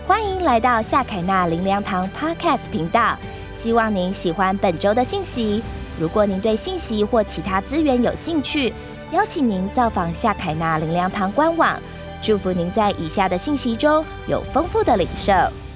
欢迎来到夏凯纳灵粮堂 Podcast 频道，希望您喜欢本周的信息。如果您对信息或其他资源有兴趣，邀请您造访夏凯纳灵粮堂官网。祝福您在以下的信息中有丰富的领受。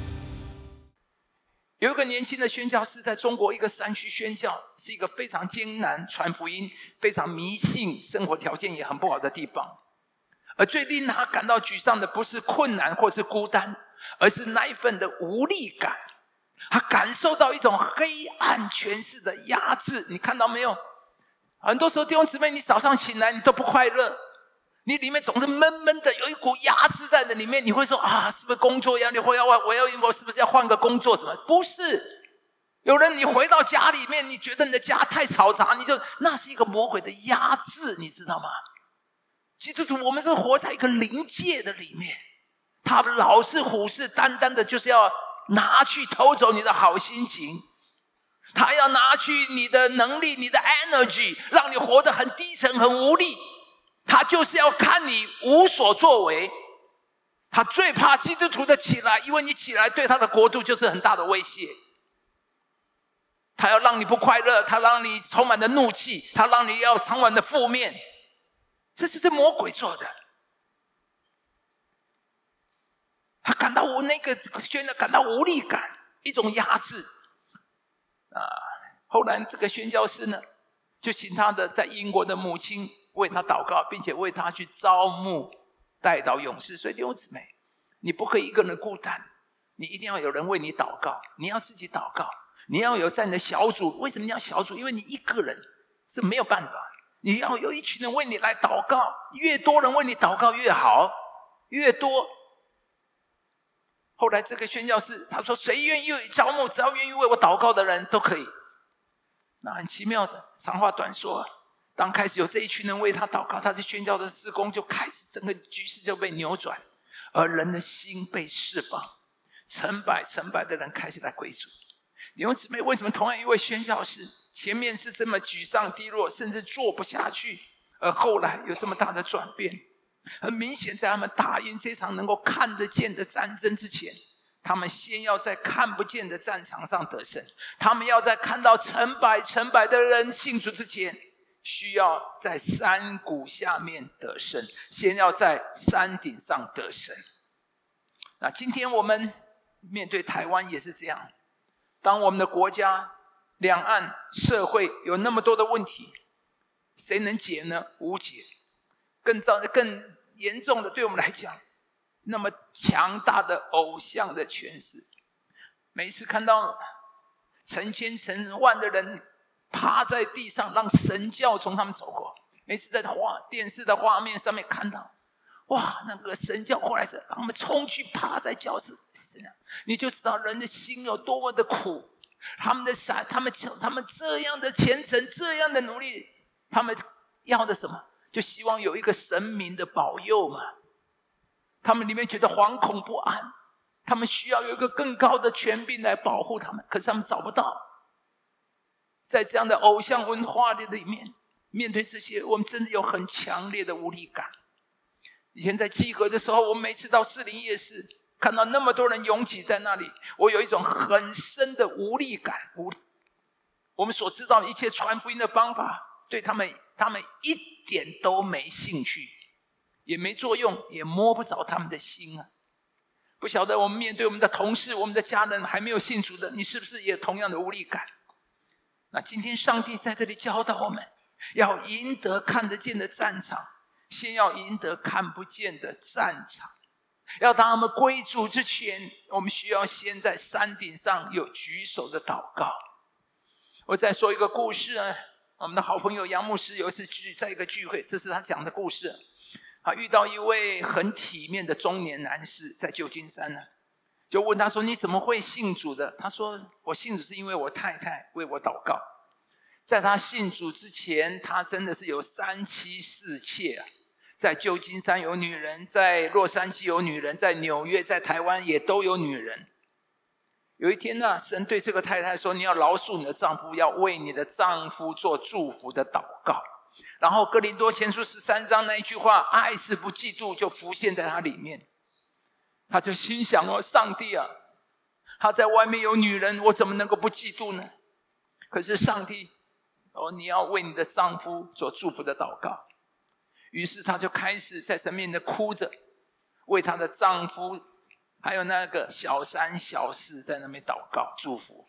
有一个年轻的宣教士在中国一个山区宣教，是一个非常艰难传福音、非常迷信、生活条件也很不好的地方。而最令他感到沮丧的不是困难或是孤单，而是那一份的无力感。他感受到一种黑暗权势的压制，你看到没有？很多时候弟兄姊妹，你早上醒来你都不快乐，你里面总是闷闷的，有一股压制在的里面。你会说是不是工作压力，或我是不是要换个工作什么？不是，有人你回到家里面，你觉得你的家太嘈杂，那是一个魔鬼的压制，你知道吗？基督徒我们是活在一个灵界的里面，他老是虎视眈眈的，就是要拿去偷走你的好心情，他要拿去你的能力，你的 energy， 让你活得很低沉很无力。他就是要看你无所作为。他最怕基督徒的起来，因为你起来对他的国度就是很大的威胁。他要让你不快乐，他让你充满了怒气，他让你要充满了负面，这就是魔鬼做的。他感到感到无力感，一种压制。后来这个宣教士呢，就请他的在英国的母亲为他祷告，并且为他去招募代祷勇士。所以弟兄姊妹，你不可以一个人孤单，你一定要有人为你祷告，你要自己祷告，你要有在你的小组。为什么你要小组？因为你一个人是没有办法，你要有一群人为你来祷告，越多人为你祷告越好，越多。后来这个宣教士他说，谁愿意招募，只要愿意为我祷告的人都可以。那很奇妙的，长话短说，当开始有这一群人为他祷告，他在宣教的事工就开始，整个局势就被扭转，而人的心被释放，成百的人开始来归主。弟兄姊妹，为什么同样一位宣教士前面是这么沮丧低落，甚至做不下去，而后来有这么大的转变？很明显，在他们打赢这场能够看得见的战争之前，他们先要在看不见的战场上得胜。他们要在看到成百的人信主之前，需要在山谷下面得胜，先要在山顶上得胜。那今天我们面对台湾也是这样，当我们的国家两岸社会有那么多的问题，谁能解呢？无解。更严重的，对我们来讲，那么强大的偶像的权势。每一次看到成千成万的人趴在地上，让神教从他们走过，每次在电视的画面上面看到，那个神教过来让他们冲去趴在教室，你就知道人的心有多么的苦。他们这样的虔诚，这样的努力，他们要的什么？就希望有一个神明的保佑嘛。他们里面觉得惶恐不安，他们需要有一个更高的权柄来保护他们，可是他们找不到。在这样的偶像文化的里面，面对这些，我们真的有很强烈的无力感。以前在集合的时候，我们每次到士林夜市，看到那么多人拥挤在那里，我有一种很深的无力感。我们所知道的一切传福音的方法，对他们一点都没兴趣，也没作用，也摸不着他们的心啊。不晓得我们面对我们的同事，我们的家人还没有信主的，你是不是也同样的无力感？那今天上帝在这里教导我们，要赢得看得见的战场，先要赢得看不见的战场。要当他们归主之前，我们需要先在山顶上有举手的祷告。我再说一个故事呢，我们的好朋友杨牧师有一次在一个聚会，这是他讲的故事。他遇到一位很体面的中年男士，在旧金山呢，就问他说，你怎么会信主的？他说，我信主是因为我太太为我祷告。在他信主之前，他真的是有3妻4妾啊。在旧金山有女人，在洛杉矶有女人，在纽约在台湾也都有女人。有一天呢，神对这个太太说，你要饶恕你的丈夫，要为你的丈夫做祝福的祷告。然后哥林多前书13章那一句话，爱是不嫉妒，就浮现在他里面。 他就心想上帝啊，他在外面有女人，我怎么能够不嫉妒呢？可是上帝你要为你的丈夫做祝福的祷告。于是他就开始在神面前哭着，为她的丈夫还有那个小三小四在那边祷告祝福，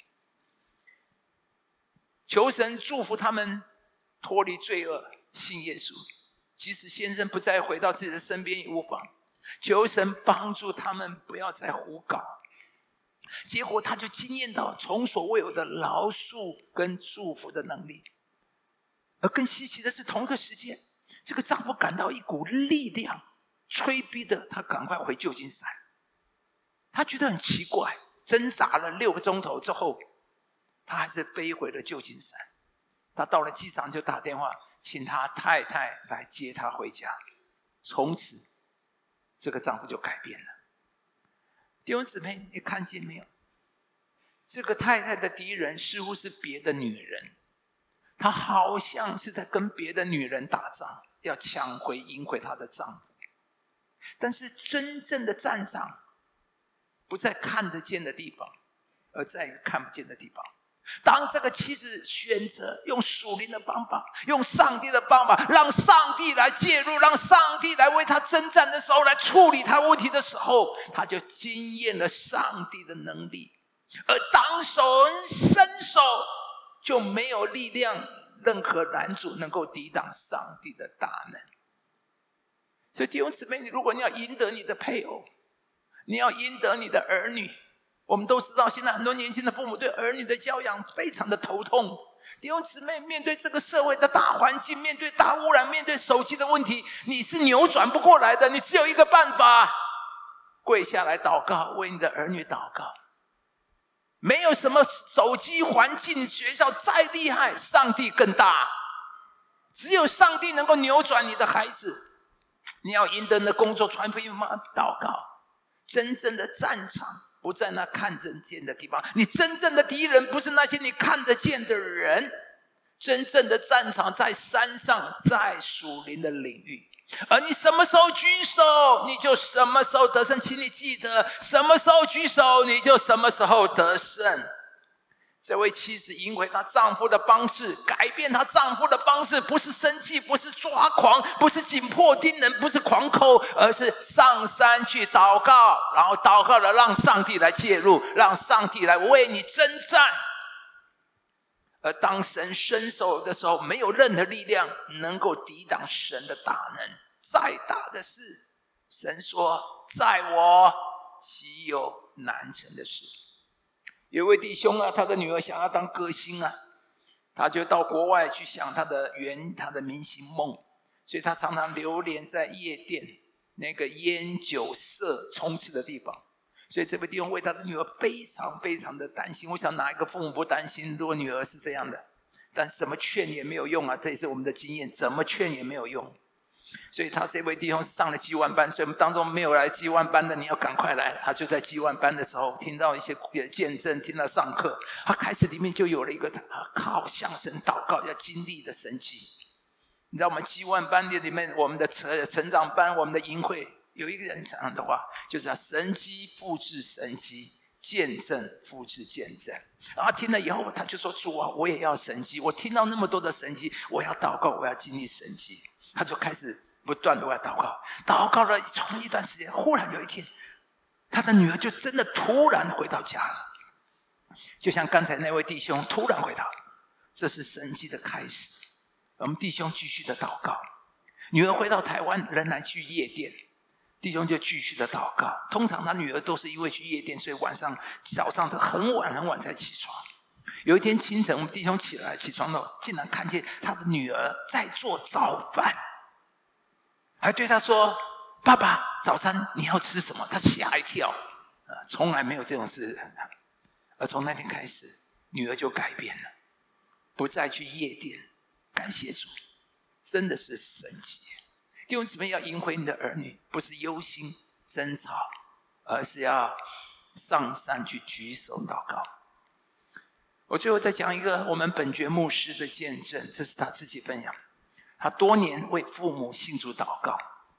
求神祝福他们脱离罪恶，信耶稣。即使先生不再回到自己的身边也无妨，求神帮助他们不要再胡搞。结果他就经验到从所未有的饶恕跟祝福的能力。而更稀奇的是，同一个时间，这个丈夫感到一股力量催逼的他赶快回旧金山。他觉得很奇怪，挣扎了6个钟头之后，他还是飞回了旧金山。他到了机场就打电话请他太太来接他回家。从此这个丈夫就改变了。弟兄姊妹，你看见没有？这个太太的敌人似乎是别的女人，她好像是在跟别的女人打仗，要抢回赢回她的丈夫。但是真正的战场不在看得见的地方，而在于看不见的地方。当这个妻子选择用属灵的方法，用上帝的方法，让上帝来介入，让上帝来为他征战的时候，来处理他问题的时候，他就经验了上帝的能力。而当手伸手，就没有力量，任何拦阻能够抵挡上帝的大能。所以弟兄姊妹，如果你要赢得你的配偶，你要赢得你的儿女，我们都知道现在很多年轻的父母对儿女的教养非常的头痛。弟兄姊妹，面对这个社会的大环境，面对大污染，面对手机的问题，你是扭转不过来的。你只有一个办法，跪下来祷告，为你的儿女祷告。没有什么手机环境学校再厉害，上帝更大。只有上帝能够扭转你的孩子。你要赢得你的工作，传福音吗？祷告。真正的战场不在那看得见的地方，你真正的敌人不是那些你看得见的人，真正的战场在山上，在属灵的领域。而你什么时候举手，你就什么时候得胜。请你记得，什么时候举手，你就什么时候得胜。这位妻子赢回她丈夫的方式，改变她丈夫的方式，不是生气，不是抓狂，不是紧迫盯人，不是狂抠，而是上山去祷告，然后祷告了，让上帝来介入，让上帝来为你征战。而当神伸手的时候，没有任何力量能够抵挡神的大能。再大的事，神说在我岂有难成的事。有一位弟兄他的女儿想要当歌星他就到国外去想他的明星梦，所以他常常流连在夜店那个烟酒色充斥的地方。所以这位弟兄为他的女儿非常非常的担心。我想哪一个父母不担心，如果女儿是这样的？但怎么劝也没有用这也是我们的经验，怎么劝也没有用。所以他这位弟兄上了G1班，所以我们当中没有来G1班的，你要赶快来。他就在G1班的时候听到一些见证，听到上课，他开始里面就有了一个靠向神祷告要经历的神迹。你知道我们G1班里面，我们的成长班，我们的营会有一个人讲的话，就是要神迹复制神迹，见证复制见证。然后听了以后他就说，主啊，我也要神迹，我听到那么多的神迹，我要祷告，我要经历神迹。他就开始不断的为他祷告，祷告了从一段时间，忽然有一天他的女儿就真的突然回到家了，就像刚才那位弟兄突然回到，这是神迹的开始。我们弟兄继续的祷告，女儿回到台湾仍然去夜店，弟兄就继续的祷告。通常他女儿都是因为去夜店，所以早上是很晚很晚才起床。有一天清晨，我们弟兄起床了，竟然看见他的女儿在做早饭，还对他说，爸爸，早餐你要吃什么？他吓一跳，从来没有这种事。而从那天开始，女儿就改变了，不再去夜店。感谢主，真的是神奇。弟兄姊妹，要赢回你的儿女，不是忧心争吵，而是要上山去举手祷告。我最后再讲一个我们本觉牧师的见证，这是他自己分享。他多年为父母信主祷告，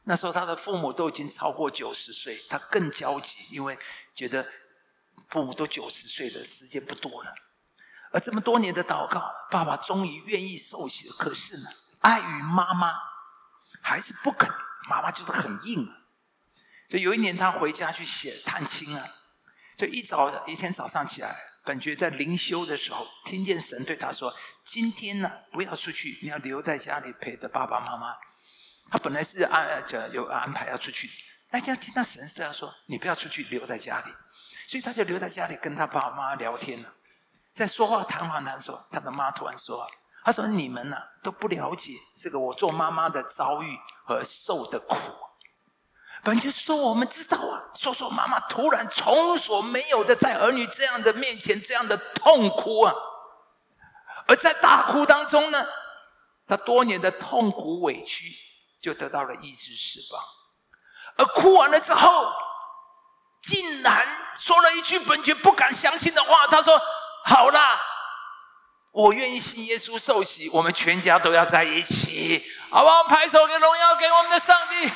那时候他的父母都已经超过90岁，他更焦急，因为觉得父母都90岁了，时间不多了。而这么多年的祷告，爸爸终于愿意受洗了。可是呢，碍于妈妈还是不肯，妈妈就是很硬。所以有一年他回家去探亲啊，就一天早上起来，感觉在灵修的时候，听见神对他说：“今天呢，不要出去，你要留在家里陪着爸爸妈妈。”他本来是有安排要出去，那天听到神是要说：“你不要出去，留在家里。”所以他就留在家里跟他爸爸妈妈聊天了。在说话谈的时候，他的妈突然说：“他说你们呢都不了解这个我做妈妈的遭遇和受的苦。”本来就是说我们知道啊，说妈妈突然从所没有的在儿女这样的面前这样的痛哭啊，而在大哭当中呢，他多年的痛苦委屈就得到了医治释放。而哭完了之后，竟然说了一句本觉不敢相信的话，他说：“好啦，我愿意信耶稣受洗，我们全家都要在一起。”好不好？拍手给荣耀给我们的上帝。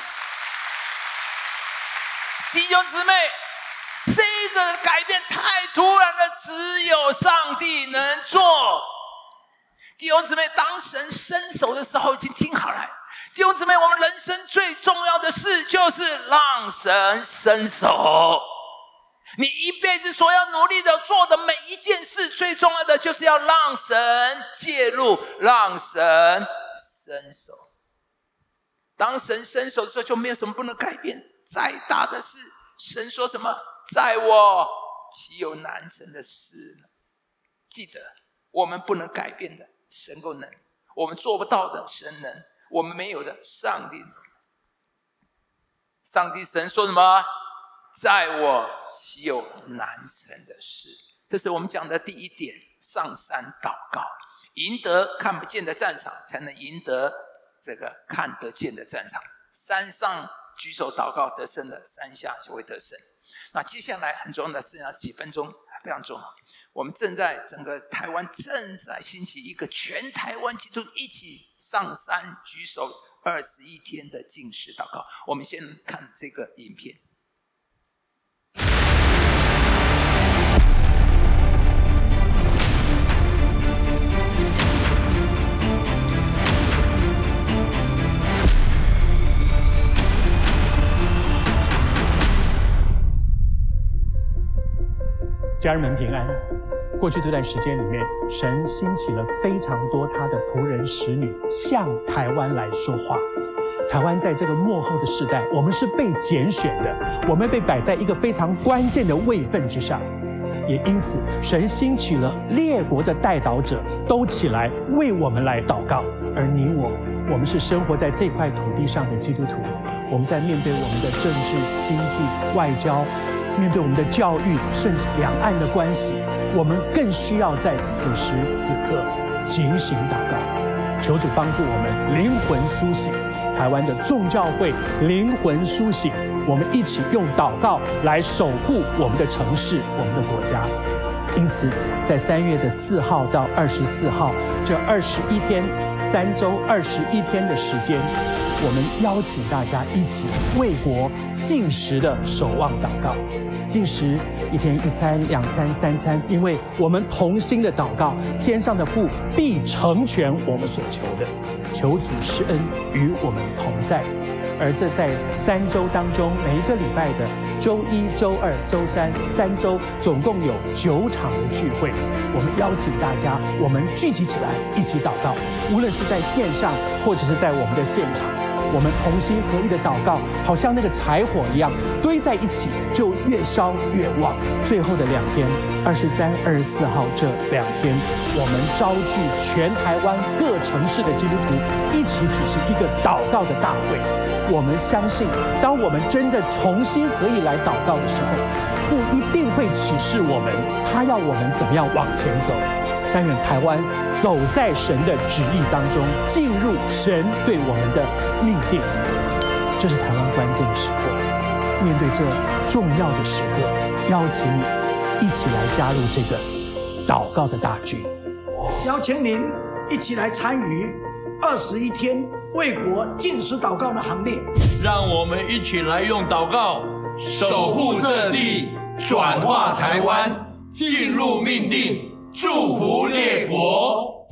弟兄姊妹，这个改变太突然了，只有上帝能做。弟兄姊妹，当神伸手的时候，请听好了。弟兄姊妹，我们人生最重要的事就是让神伸手。你一辈子所要努力的做的每一件事，最重要的就是要让神介入，让神伸手。当神伸手的时候，就没有什么不能改变。再大的事，神说什么？在我岂有难成的事呢？记得，我们不能改变的，神够能；我们做不到的，神能；我们没有的，上帝能。上帝神说什么？在我岂有难成的事？这是我们讲的第一点，上山祷告，赢得看不见的战场，才能赢得这个看得见的战场。山上举手祷告得胜的，山下就会得胜。那接下来很重要的剩下几分钟非常重要，我们整个台湾正在兴起一个全台湾基督徒一起上山举手21天的禁食祷告。我们先看这个影片。 家人们平安。过去这段时间里面，神兴起了非常多他的仆人使女向台湾来说话。台湾在这个末后的世代，我们是被拣选的，我们被摆在一个非常关键的位分之上。也因此，神兴起了列国的代祷者都起来为我们来祷告。而你我们是生活在这块土地上的基督徒，我们在面对我们的政治、经济、外交，面对我们的教育，甚至两岸的关系，我们更需要在此时此刻警醒祷告，求主帮助我们灵魂苏醒，台湾的众教会灵魂苏醒，我们一起用祷告来守护我们的城市，我们的国家。因此，在3月4号到24号这21天，3周21天的时间，我们邀请大家一起为国禁食的守望祷告。禁食1天1餐、2餐、3餐，因为我们同心的祷告，天上的父必成全我们所求的。求主施恩与我们同在。而这在3周当中，每一个礼拜的周1、周2、周3 3周，总共有9场的聚会。我们邀请大家，我们聚集起来一起祷告，无论是在线上或者是在我们的现场，我们同心合一的祷告，好像那个柴火一样堆在一起，就越烧越旺。最后的2天，23、24号这2天，我们召聚全台湾各城市的基督徒一起举行一个祷告的大会。我们相信，当我们真的重新合一来祷告的时候，父一定会启示我们，他要我们怎么样往前走。但愿台湾走在神的旨意当中，进入神对我们的命定。这是台湾关键的时刻，面对这重要的时刻，邀请你一起来加入这个祷告的大军。 邀请您一起来参与21天为国禁食祷告的行列。 让我们一起来用祷告守护这地，转化台湾，进入命定，祝福列国。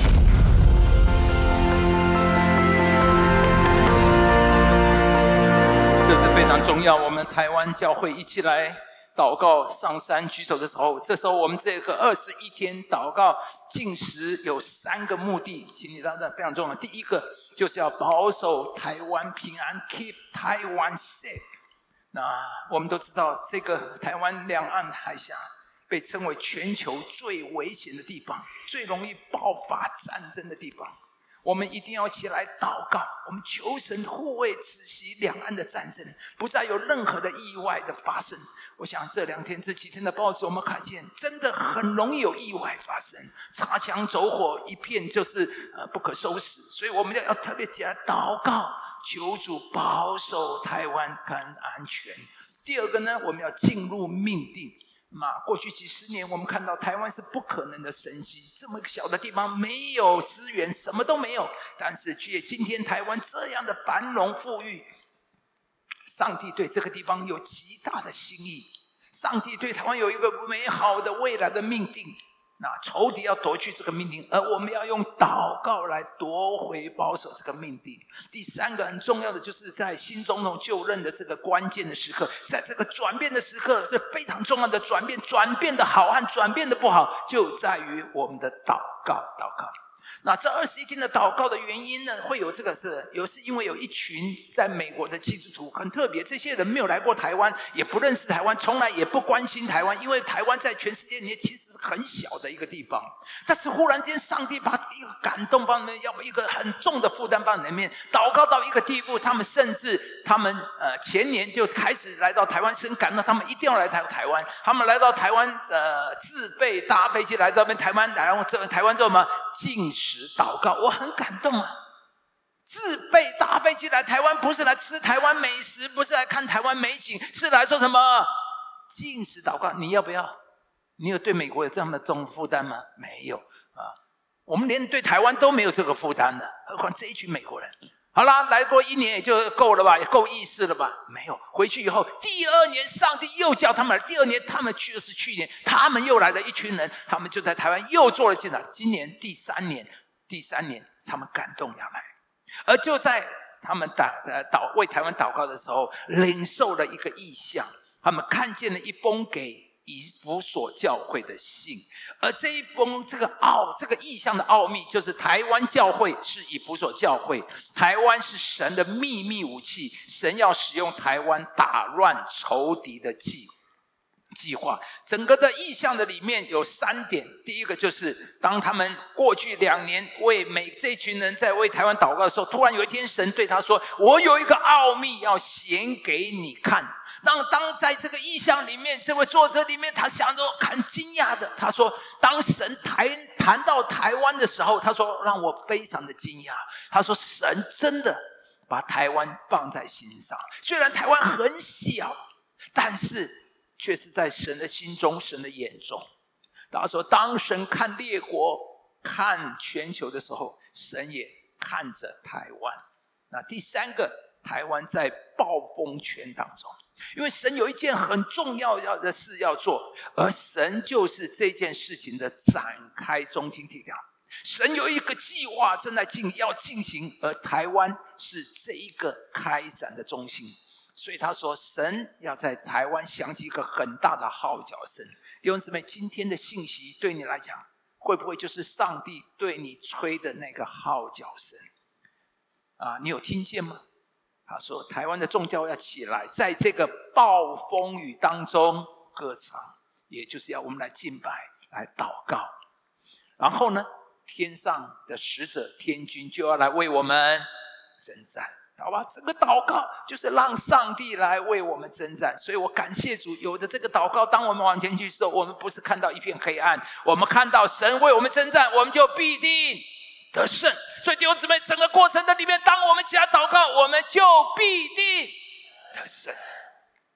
这是非常重要，我们台湾教会一起来祷告上山举手的时候，这时候我们这个21天祷告禁食有3个目的，请你知道非常重要。第一个就是要保守台湾平安 ，keep Taiwan safe。那我们都知道，这个台湾两岸海峡被称为全球最危险的地方，最容易爆发战争的地方。我们一定要起来祷告，我们求神护卫止息两岸的战争，不再有任何的意外的发生。我想这几天的报纸我们看见，真的很容易有意外发生，擦枪走火，一片就是不可收拾。所以我们要特别起来祷告，求主保守台湾跟安全。第二个呢，我们要进入命定。过去几十年我们看到台湾是不可能的神迹，这么一个小的地方没有资源，什么都没有，但是却今天台湾这样的繁荣富裕，上帝对这个地方有极大的心意，上帝对台湾有一个美好的未来的命定。那仇敌要夺去这个命定，而我们要用祷告来夺回保守这个命定。第3个很重要的，就是在新总统就任的这个关键的时刻，在这个转变的时刻是非常重要的转变，转变的好和转变的不好就在于我们的祷告。那这21天的祷告的原因呢，会有这个是因为有一群在美国的基督徒很特别，这些人没有来过台湾，也不认识台湾，从来也不关心台湾，因为台湾在全世界里面其实是很小的一个地方。但是忽然间上帝把一个感动帮你们，要一个很重的负担帮你们祷告到一个地步，他们甚至前年就开始来到台湾，神感动他们一定要来台湾，他们来到台湾自备搭飞机来到台湾，然后台湾做什么禁食祷告。我很感动啊，自备搭飞机来台湾，不是来吃台湾美食，不是来看台湾美景，是来做什么禁食祷告。你要不要？你有对美国有这样的重负担吗？没有啊，我们连对台湾都没有这个负担了，何况这一群美国人。好啦，来过1年也就够了吧，也够意思了吧？没有，回去以后第2年上帝又叫他们来，第2年他们就是去年他们又来了一群人，他们就在台湾又做了进展。今年第3年他们感动要来，而就在他们为台湾祷告的时候，领受了一个异象，他们看见了一封给以弗所教会的信，而这一封这个异象的奥秘，就是台湾教会是以弗所教会，台湾是神的秘密武器，神要使用台湾打乱仇敌的计划。整个的异象的里面有3点，第一个就是当他们过去2年为这群人在为台湾祷告的时候，突然有一天神对他说，我有一个奥秘要显给你看。当在这个异象里面，这位作者里面他想着很惊讶的，他说当神谈到台湾的时候，他说让我非常的惊讶，他说神真的把台湾放在心上，虽然台湾很小，但是却是在神的心中，神的眼中。他说当神看列国看全球的时候，神也看着台湾。那第3个，台湾在暴风圈当中，因为神有一件很重要的事要做，而神就是这件事情的展开中心地点。神有一个计划正在要进行，而台湾是这一个开展的中心。所以他说神要在台湾响起一个很大的号角声。弟兄姊妹，今天的信息对你来讲，会不会就是上帝对你吹的那个号角声你有听见吗？他说台湾的众教会要起来，在这个暴风雨当中歌唱，也就是要我们来敬拜，来祷告。然后呢，天上的使者天军就要来为我们征战，好吧？这个祷告就是让上帝来为我们征战。所以我感谢主，有的这个祷告，当我们往前去的时候，我们不是看到一片黑暗，我们看到神为我们征战，我们就必定得胜。所以弟兄姊妹，整个过程的里面，当我们起来祷告，我们就必定得胜。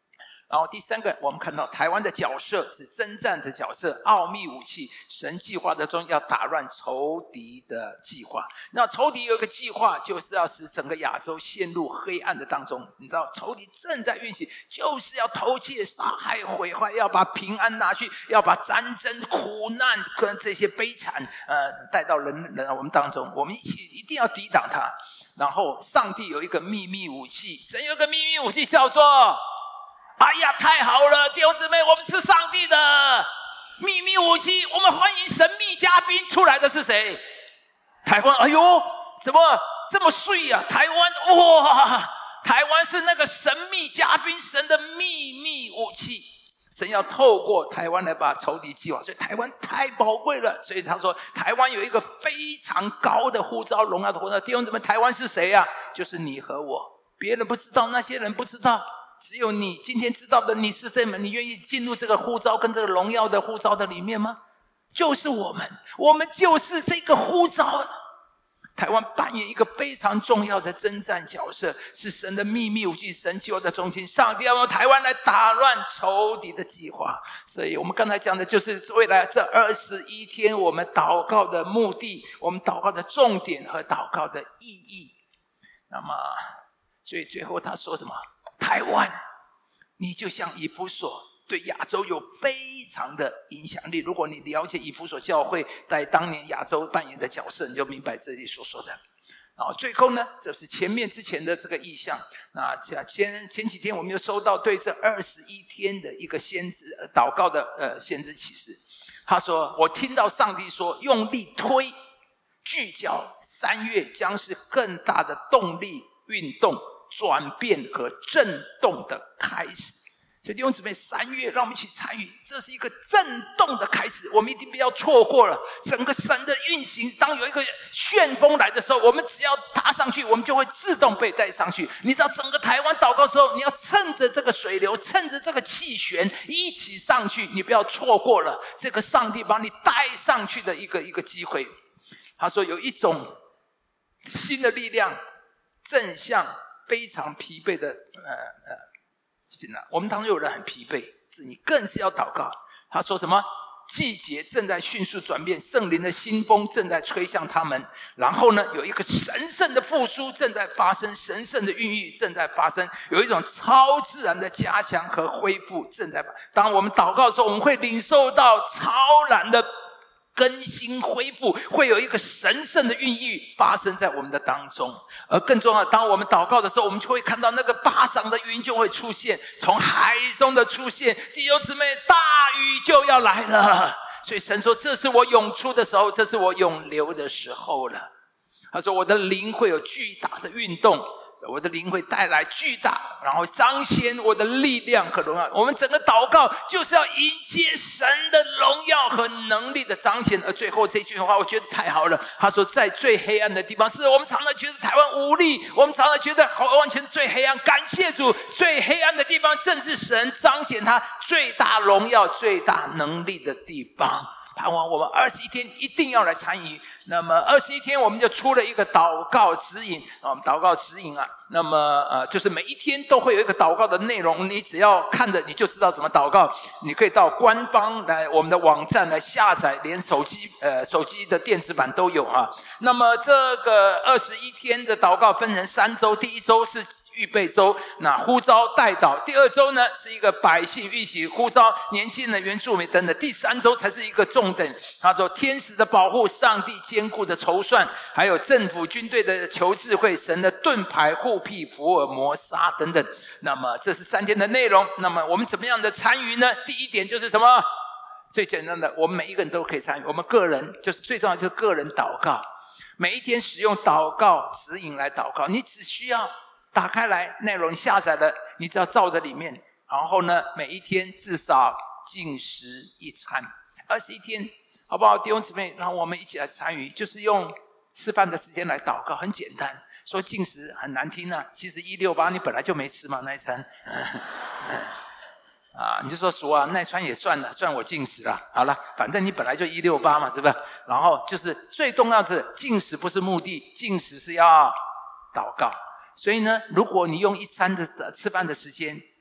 然后第三个，我们看到台湾的角色是征战的角色，奥秘武器，神计划的中要打乱仇敌的计划。那仇敌有一个计划，就是要使整个亚洲陷入黑暗的当中。你知道仇敌正在运行，就是要偷窃、杀害、毁坏，要把平安拿去，要把战争、苦难跟这些悲惨带到人我们当中。我们一定要抵挡它。然后上帝有一个秘密武器，神有一个秘密武器叫做哎呀，太好了，弟兄姊妹，我们是上帝的秘密武器。我们欢迎神秘嘉宾，出来的是谁？台湾。哎呦，怎么这么碎啊？台湾，哇，台湾是那个神秘嘉宾，神的秘密武器。神要透过台湾来把仇敌击垮，所以台湾太宝贵了。所以他说，台湾有一个非常高的呼召，荣耀的呼召。弟兄姊妹，台湾是谁啊？就是你和我，别人不知道，那些人不知道。只有你今天知道的，你是这门，你愿意进入这个呼召跟这个荣耀的呼召的里面吗？就是我们就是这个呼召。台湾扮演一个非常重要的征战角色，是神的秘密武器，神计划的中心。上帝要用台湾来打乱仇敌的计划。所以我们刚才讲的就是未来这21天我们祷告的目的，我们祷告的重点和祷告的意义。那么所以最后他说什么？台湾，你就像以弗所，对亚洲有非常的影响力。如果你了解以弗所教会在当年亚洲扮演的角色，你就明白这里所说的。然后最后呢，这是之前的这个意象。那前几天我们又收到对这21天的一个先知祷告的先知启示。他说，我听到上帝说，用力推聚焦，3月将是更大的动力运动转变和震动的开始。所以弟兄姊妹，3月让我们一起参与，这是一个震动的开始，我们一定不要错过了整个神的运行。当有一个旋风来的时候，我们只要踏上去，我们就会自动被带上去。你知道整个台湾祷告的时候，你要趁着这个水流，趁着这个气旋一起上去，你不要错过了这个上帝把你带上去的一个机会。他说有一种新的力量正向非常疲惫的我们当中有人很疲惫，你更是要祷告。他说什么？季节正在迅速转变，圣灵的新风正在吹向他们。然后呢，有一个神圣的复苏正在发生，神圣的孕育正在发生，有一种超自然的加强和恢复正在。当我们祷告的时候，我们会领受到超然的更新恢复，会有一个神圣的孕育发生在我们的当中。而更重要的，当我们祷告的时候，我们就会看到那个巴掌的云就会出现，从海中的出现。弟兄姊妹，大雨就要来了。所以神说，这是我涌出的时候，这是我涌流的时候了。他说，我的灵会有巨大的运动，我的灵会带来巨大，然后彰显我的力量和荣耀。我们整个祷告就是要迎接神的荣耀和能力的彰显。而最后这句话我觉得太好了，他说，在最黑暗的地方，是我们常常觉得台湾无力，我们常常觉得完全最黑暗，感谢主，最黑暗的地方正是神彰显他最大荣耀最大能力的地方。盼望我们21天一定要来参与。那么21天我们就出了一个祷告指引，我们祷告指引那么就是每一天都会有一个祷告的内容，你只要看着你就知道怎么祷告。你可以到官方来我们的网站来下载，连手机的电子版都有那么这个21天的祷告分成3周，第1周是预备周，那呼召代祷。第2周呢是一个百姓预习呼召年轻人原住民等等。第3周才是一个重点，他说天使的保护，上帝坚固的筹算，还有政府军队的求智慧，神的盾牌护庇福尔摩沙等等。那么这是3天的内容。那么我们怎么样的参与呢？第一点就是什么？最简单的，我们每一个人都可以参与。我们个人就是最重要，就是个人祷告，每一天使用祷告指引来祷告。你只需要打开来，内容下载了，你只要照着里面。然后呢，每一天至少禁食1餐，21天，好不好？弟兄姊妹，让我们一起来参与，就是用吃饭的时间来祷告，很简单。说禁食很难听其实168你本来就没吃嘛那一餐，你就说主啊，那一餐也算了，算我禁食了。好了，反正你本来就168嘛，是不是？然后就是最重要的，禁食不是目的，禁食是要祷告。所以呢，如果你用1餐的吃饭的时间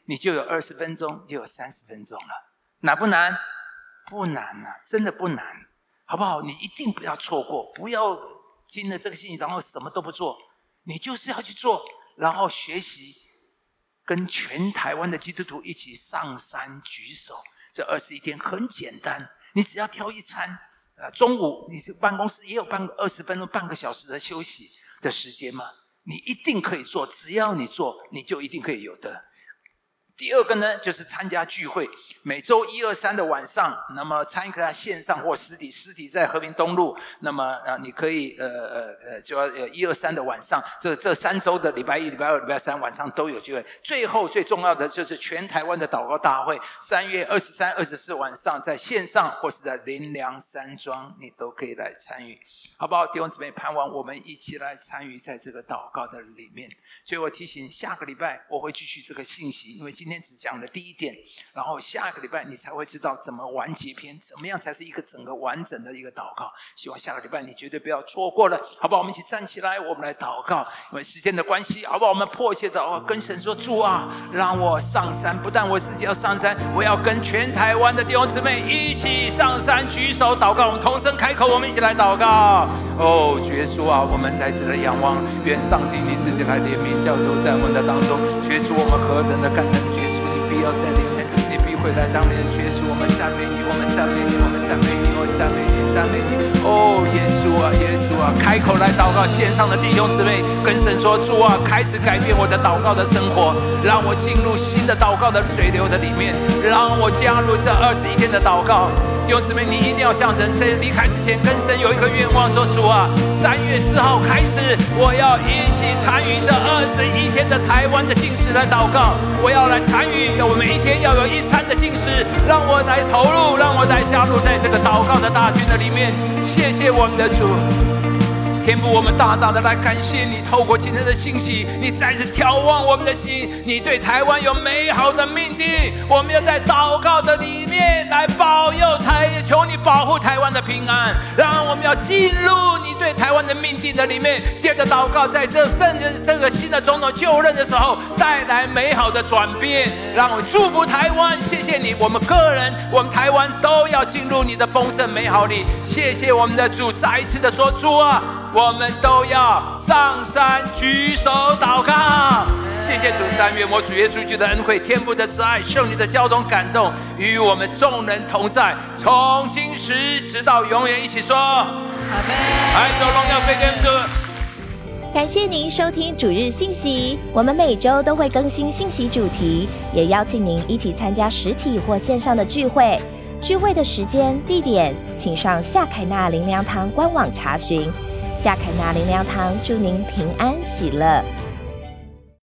你就有20分钟，也有30分钟了。难不难？不难啊，真的不难，好不好？你一定不要错过，不要听了这个信息然后什么都不做，你就是要去做，然后学习跟全台湾的基督徒一起上山举手。这21天很简单，你只要挑一餐，中午你办公室也有20分钟半个小时的休息的时间嘛，你一定可以做，只要你做，你就一定可以有的。第二个呢，就是参加聚会，每周1、2、3的晚上，那么参加线上或实体在和平东路，那么你可以就要1、2、3的晚上，这3周的礼拜1、礼拜2、礼拜3晚上都有聚会。最后最重要的就是全台湾的祷告大会，3月23、24晚上在线上或是在林良山庄，你都可以来参与，好不好？弟兄姊妹，盼望我们一起来参与在这个祷告的里面。所以我提醒，下个礼拜我会继续这个信息，因为今天只讲了第1点，然后下个礼拜你才会知道怎么完结篇，怎么样才是一个整个完整的一个祷告。希望下个礼拜你绝对不要错过了，好不好？我们一起站起来，我们来祷告。因为时间的关系，好不好？我们迫切的跟神说：主啊，让我上山，不但我自己要上山，我要跟全台湾的弟兄姊妹一起上山举手祷告。我们同声开口，我们一起来祷告。哦，主耶稣啊，我们在此的仰望，愿上帝你自己来怜悯教主在我们的当中。主耶稣，我们何等的感恩！主耶稣，你必要在里面，你必会来当面。主耶稣，我们赞美你，我们赞美你，我们赞美你，我们赞美你，赞美你。哦，耶稣啊，耶稣啊，开口来祷告。线上的弟兄姊妹跟神说：主啊，开始改变我的祷告的生活，让我进入新的祷告的水流的里面，让我加入这21天的祷告。弟兄姊妹，你一定要向神在离开之前跟神有一个愿望，说：主啊，3月4号开始，我要一起参与这21天的台湾的禁食来祷告，我要来参与，我们一天要有1餐的禁食，让我来投入，让我来加入在这个祷告的大军的里面。谢谢我们的主，天父，我们大大的来感谢你，透过今天的信息，你再次眺望我们的心，你对台湾有美好的命定，我们要在祷告的里面来保佑求你保护台湾的平安，让我们要进入你对台湾的命定的里面，接着祷告，在这个新的总统就任的时候，带来美好的转变，让我祝福台湾。谢谢你，我们个人，我们台湾都要进入你的丰盛美好里。谢谢我们的主，再一次的说：主啊，我们都要上山举手祷告。谢谢主，但愿我主耶稣基督的恩惠、天父的慈爱、圣灵的交通感动，与我们众人同在，从今时直到永远。一起说阿们。爱主荣耀归给主。 感谢您收听主日信息，我们每周都会更新信息主题，也邀请您一起参加实体或线上的聚会。聚会的时间、地点，请上夏凯纳灵粮堂官网查询。夏凯纳灵粮堂祝您平安喜乐。